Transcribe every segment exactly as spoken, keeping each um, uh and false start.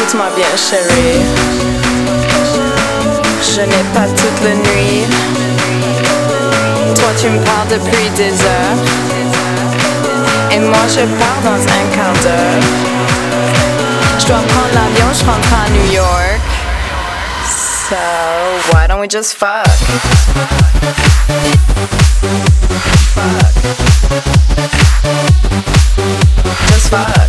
Écoute-moi bien, chérie. Je n'ai pas toute la nuit. Toi, tu me parles depuis des heures. Et moi, je pars dans un quart d'heure. Je dois prendre l'avion, je rentre à New York. So, why don't we just fuck? Fuck. Just fuck.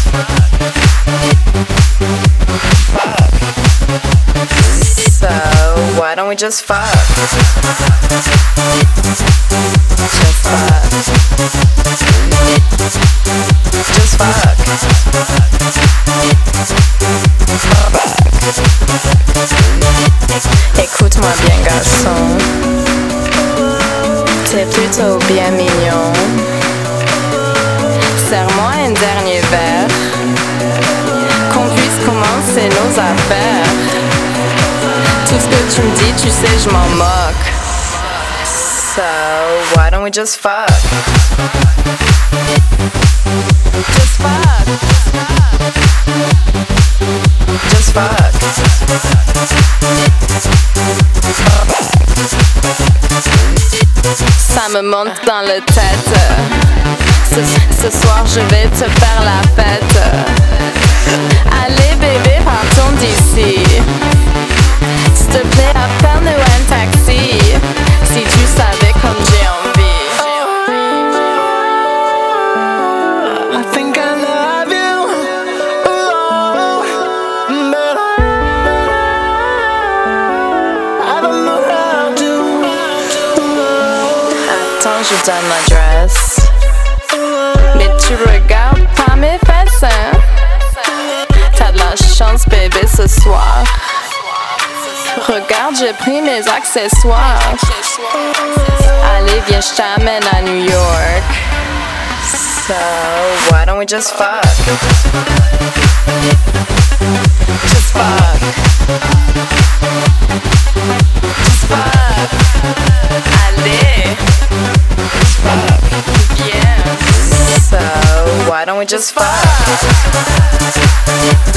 Fuck. So, why don't we just fuck? Just fuck. Just fuck. Fuck. Écoute-moi bien, garçon. T'es plutôt bien mignon. Serre-moi un dernier verre, qu'on puisse commencer nos affaires. Tout ce que tu me dis, tu sais, je m'en moque. So, why don't we just fuck? Just fuck. Just fuck. Ça me monte dans la tête. Ce, ce soir je vais te faire la fête. Allez bébé, partons d'ici. S'il te plaît, appelle-nous un taxi. Si tu savais comme j'ai envie. I think I love you. Oh, but I don't know how to. Attends, je donne l'adresse. Mais tu regardes pas mes fesses, hein? T'as de la chance, bébé, ce soir. Regarde, j'ai pris mes accessoires. Allez, viens, je t'amène à New York. So, why don't we just fuck? Just fuck. Just fuck. Allez. Just fuck. Yeah. So, why don't we just fuck?